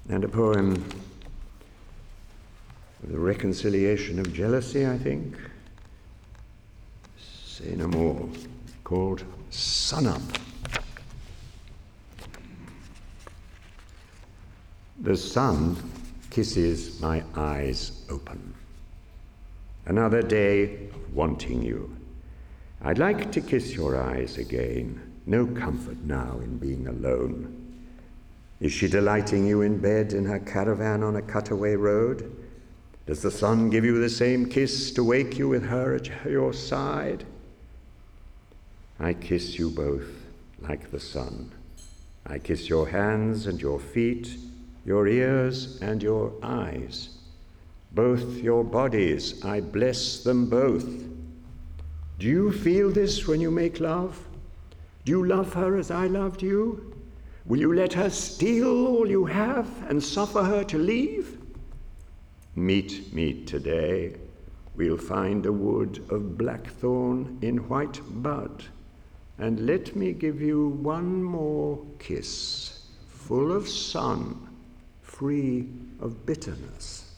and a poem of the reconciliation of jealousy, I think. Say no more, called Sun Up. The sun kisses my eyes open. Another day of wanting you. I'd like to kiss your eyes again. No comfort now in being alone. Is she delighting you in bed in her caravan on a cutaway road? Does the sun give you the same kiss to wake you with her at your side? I kiss you both like the sun. I kiss your hands and your feet, your ears and your eyes. Both your bodies, I bless them both. Do you feel this when you make love? Do you love her as I loved you? Will you let her steal all you have and suffer her to leave? Meet me today. We'll find a wood of blackthorn in white bud, and let me give you one more kiss, full of sun, free of bitterness.